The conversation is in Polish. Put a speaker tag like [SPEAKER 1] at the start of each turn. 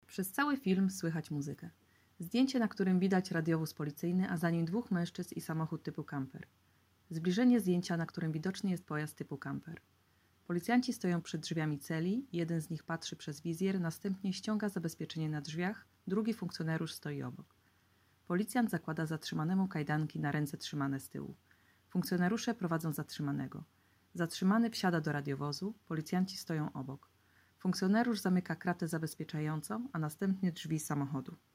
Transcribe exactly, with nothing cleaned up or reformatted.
[SPEAKER 1] Przez cały film słychać muzykę. Zdjęcie, na którym widać radiowóz policyjny, a za nim dwóch mężczyzn i samochód typu camper. Zbliżenie zdjęcia, na którym widoczny jest pojazd typu camper. Policjanci stoją przed drzwiami celi, jeden z nich patrzy przez wizjer, następnie ściąga zabezpieczenie na drzwiach, drugi funkcjonariusz stoi obok. Policjant zakłada zatrzymanemu kajdanki na ręce trzymane z tyłu. Funkcjonariusze prowadzą zatrzymanego. Zatrzymany wsiada do radiowozu, policjanci stoją obok. Funkcjonariusz zamyka kratę zabezpieczającą, a następnie drzwi samochodu.